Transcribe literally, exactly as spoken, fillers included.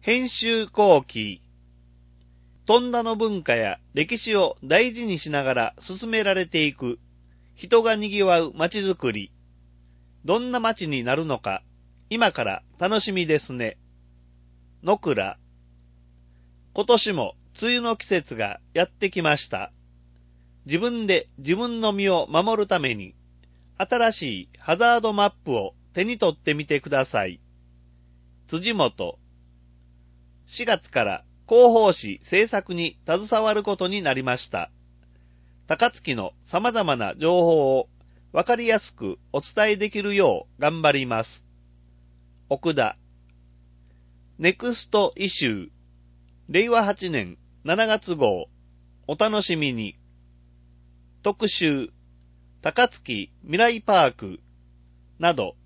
編集後期。トンダの文化や歴史を大事にしながら進められていく、人が賑わう街づくり。どんな街になるのか、今から楽しみですね。野倉。今年も梅雨の季節がやってきました。自分で自分の身を守るために、新しいハザードマップを手に取ってみてください。辻元。しがつから広報誌制作に携わることになりました。高槻の様々な情報をわかりやすくお伝えできるよう頑張ります。奥田。ネクストイシュー。れいわはちねんしちがつ号。お楽しみに。特集。高槻未来パーク。など、